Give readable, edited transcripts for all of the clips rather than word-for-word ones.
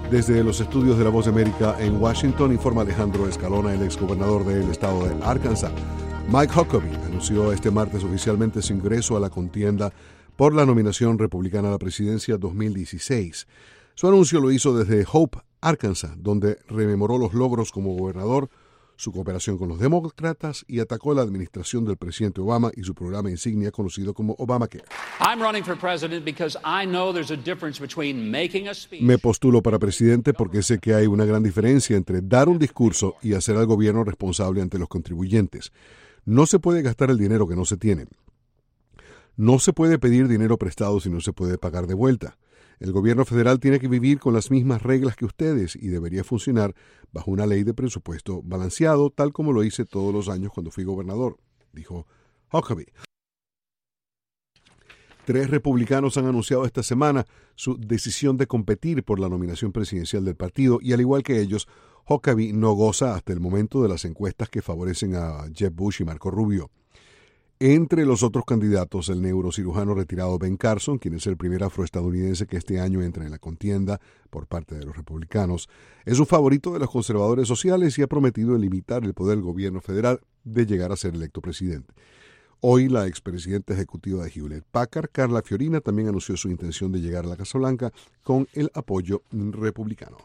Desde los estudios de La Voz de América en Washington, informa Alejandro Escalona, el exgobernador del estado de Arkansas. Mike Huckabee anunció este martes oficialmente su ingreso a la contienda por la nominación republicana a la presidencia 2016. Su anuncio lo hizo desde Hope, Arkansas, donde rememoró los logros como gobernador, su cooperación con los demócratas y atacó la administración del presidente Obama y su programa insignia conocido como Obamacare. Me postulo para presidente porque sé que hay una gran diferencia entre dar un discurso y hacer al gobierno responsable ante los contribuyentes. No se puede gastar el dinero que no se tiene. No se puede pedir dinero prestado si no se puede pagar de vuelta. El gobierno federal tiene que vivir con las mismas reglas que ustedes y debería funcionar bajo una ley de presupuesto balanceado, tal como lo hice todos los años cuando fui gobernador, dijo Huckabee. 3 republicanos han anunciado esta semana su decisión de competir por la nominación presidencial del partido y al igual que ellos, Huckabee no goza hasta el momento de las encuestas que favorecen a Jeb Bush y Marco Rubio. Entre los otros candidatos, el neurocirujano retirado Ben Carson, quien es el primer afroestadounidense que este año entra en la contienda por parte de los republicanos, es un favorito de los conservadores sociales y ha prometido limitar el poder del gobierno federal de llegar a ser electo presidente. Hoy, la expresidenta ejecutiva de Hewlett Packard, Carla Fiorina, también anunció su intención de llegar a la Casa Blanca con el apoyo republicano.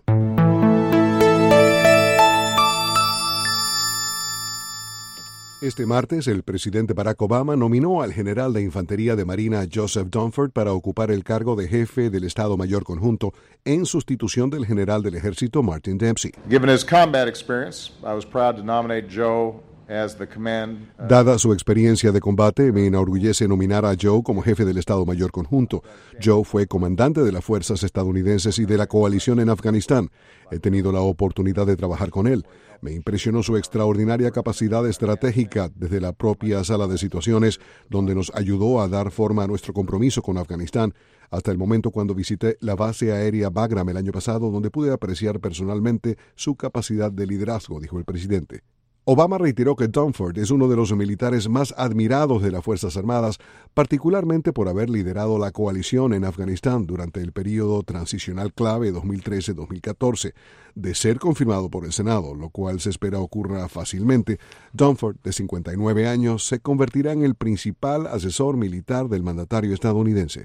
Este martes, el presidente Barack Obama nominó al general de Infantería de Marina Joseph Dunford para ocupar el cargo de jefe del Estado Mayor Conjunto en sustitución del general del Ejército Martin Dempsey. Given his combat experience, I was proud to nominate Joe as the command. Dada su experiencia de combate, me enorgullece nominar a Joe como jefe del Estado Mayor Conjunto. Joe fue comandante de las fuerzas estadounidenses y de la coalición en Afganistán. He tenido la oportunidad de trabajar con él. Me impresionó su extraordinaria capacidad estratégica desde la propia sala de situaciones, donde nos ayudó a dar forma a nuestro compromiso con Afganistán, hasta el momento cuando visité la base aérea Bagram el año pasado, donde pude apreciar personalmente su capacidad de liderazgo, dijo el presidente. Obama reiteró que Dunford es uno de los militares más admirados de las Fuerzas Armadas, particularmente por haber liderado la coalición en Afganistán durante el período transicional clave 2013-2014. De ser confirmado por el Senado, lo cual se espera ocurra fácilmente, Dunford, de 59 años, se convertirá en el principal asesor militar del mandatario estadounidense.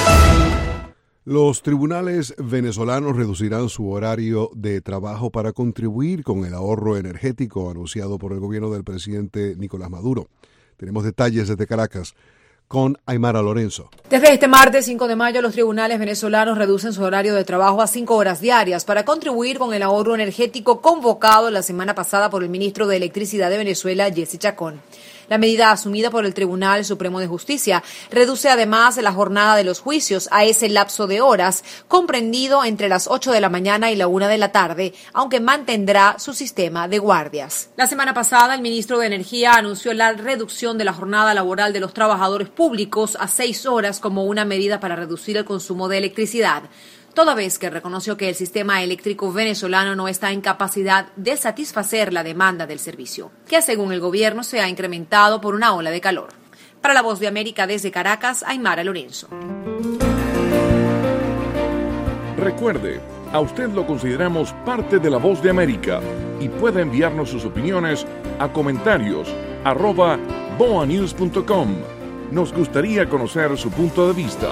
Los tribunales venezolanos reducirán su horario de trabajo para contribuir con el ahorro energético anunciado por el gobierno del presidente Nicolás Maduro. Tenemos detalles desde Caracas con Aymara Lorenzo. Desde este martes 5 de mayo, los tribunales venezolanos reducen su horario de trabajo a 5 horas diarias para contribuir con el ahorro energético convocado la semana pasada por el ministro de Electricidad de Venezuela, Jesse Chacón. La medida asumida por el Tribunal Supremo de Justicia reduce además la jornada de los juicios a ese lapso de horas comprendido entre las 8 de la mañana y la 1 de la tarde, aunque mantendrá su sistema de guardias. La semana pasada, el ministro de Energía anunció la reducción de la jornada laboral de los trabajadores públicos a 6 horas como una medida para reducir el consumo de electricidad, toda vez que reconoció que el sistema eléctrico venezolano no está en capacidad de satisfacer la demanda del servicio, que según el gobierno se ha incrementado por una ola de calor. Para La Voz de América desde Caracas, Aymara Lorenzo. Recuerde, a usted lo consideramos parte de La Voz de América y puede enviarnos sus opiniones a comentarios@boanews.com. Nos gustaría conocer su punto de vista.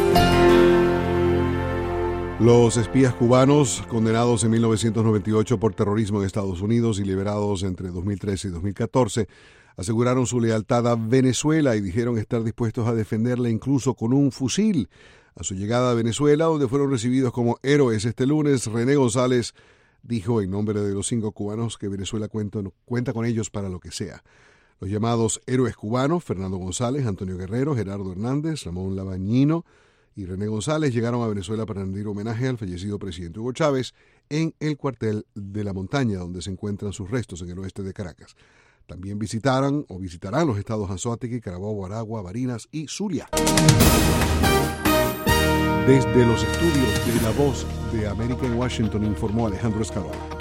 Los espías cubanos, condenados en 1998 por terrorismo en Estados Unidos y liberados entre 2013 y 2014, aseguraron su lealtad a Venezuela y dijeron estar dispuestos a defenderla incluso con un fusil. A su llegada a Venezuela, donde fueron recibidos como héroes este lunes, René González dijo en nombre de los 5 cubanos que Venezuela cuenta con ellos para lo que sea. Los llamados héroes cubanos, Fernando González, Antonio Guerrero, Gerardo Hernández, Ramón Labañino y René González, llegaron a Venezuela para rendir homenaje al fallecido presidente Hugo Chávez en el cuartel de La Montaña, donde se encuentran sus restos en el oeste de Caracas. También visitarán los estados Anzoátegui, Carabobo, Aragua, Barinas y Zulia. Desde los estudios de La Voz de América en Washington, informó Alejandro Escalona.